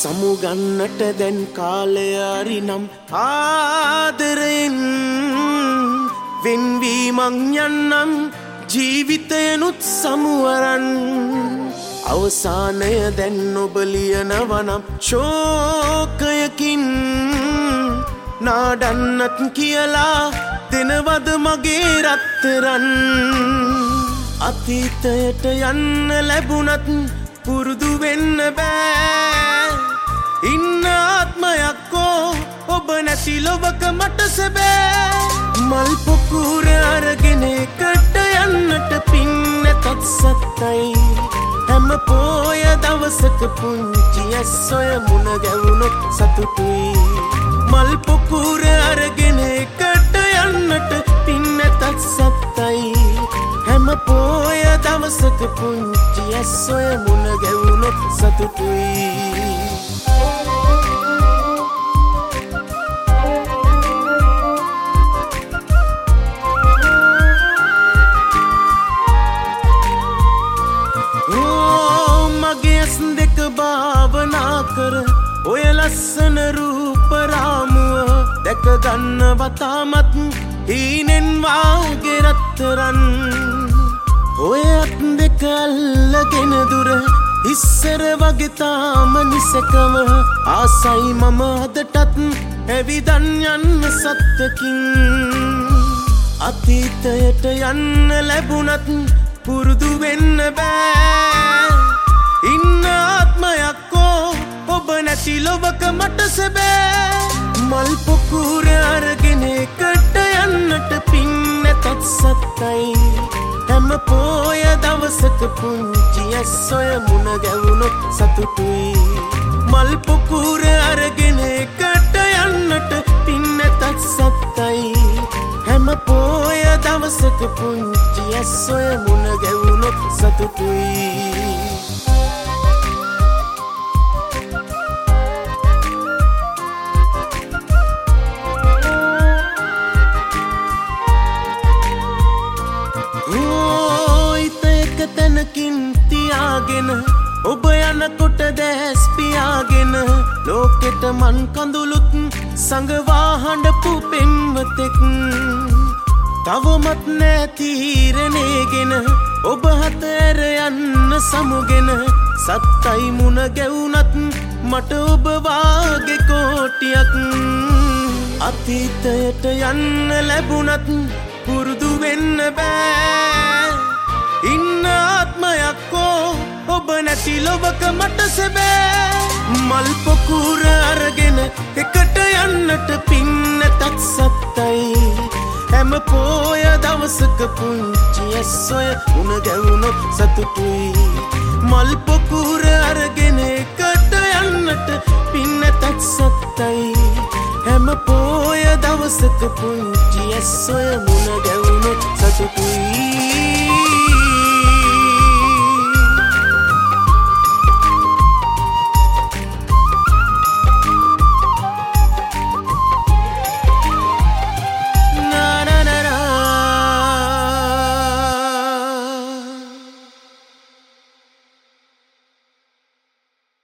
සමුගන්නට දැන් කාලය අරිනම් ආදරයෙන් වෙන්වීමක් යන්නම් ජීවිතයනුත් සමුවරන් අවසානය දැන් ඔබ ලියනවනම් ශෝකයකින් නාඩන්නත් කියලා දෙනවද මගේ රත්තරන් අතීතයට යන්න ලැබුණත් පුරුදු වෙන්න බෑ ඉන්න ආත්මයක්කෝ ඔබ නැති ලොවක මට සැබෑ මල් පොකුර අරගෙන එකට යන්නට පින් නැතත් සත්තයි හැම පෝය දවසක පුංචි ඇස්සොය මුණ ගැවුණොත් සතුටුයි මල් පොකුර අරගෙන එකට යන්නට පින් නැතත් සත්තයි හැම පෝය දවසක පුංචි ඇස්සොය මුණ ගැවුණොත් සතුටුයි දෙක භාවනා කර ඔය ලස්සන රූප රාමුව දැක ගන්න වතාමත් හීනෙන් වාගේ රත්තරන් ඔය අත් දෙක අල්ලගෙන දුර ඉස්සර වගේ තාම නිසකම ආසයි මම අදටත් ඇවිදන් යන්න සත්තකින් අතීතයට යන්න ලැබුණත් පුරුදු වෙන්න බෑ ඉන්න ආත්මයක්කෝ ඔබ නැති ලොවක මට සැබෑ මල් පොකුර අරගෙන එකට යන්නට පින් නැතත් සත්තයි හැම පෝය දවසක පුංචි ඇස්සොය මුණ ගැවුණොත් සතුටුයි මල් පොකුර අරගෙන එකට යන්නට පින් නැතත් සත්තයි හැම පෝය දවසක පුංචි ඇස්සොය මුණ ගැවුණොත් සතුටුයි තැනකින් තියාගෙන ඔබ යනකොට දැස් පියාගෙන ලෝකෙට මන් කඳුළුත් සඟවා හඬපු පෙම්වතෙක් තවමත් නෑ තීරණයගෙන ඔබ හතර යන්න සමුගෙන සත්තයි මුණ ගැවුණත් මට ඔබ වාගේ කෝටියක් අතීතයට යන්න ලැබුණත් පුරුදු වෙන්න බෑ ඉන්න ආත්මයක්කෝ ඔබ නැති ලොවක මට සැබෑ මල් පොකුර අරගෙන එකට යන්නට පින් නැතත් සත්තයි හැම පෝය දවසක පුංචි ඇස්සොය මුණ ගැවුණොත් සතුටුයි මල් පොකුර අරගෙන එකට යන්නට පින් නැතත් සත්තයි හැම පෝය දවසක පුංචි ඇස්සොය මුණ ගැවුණොත් සතුටුයි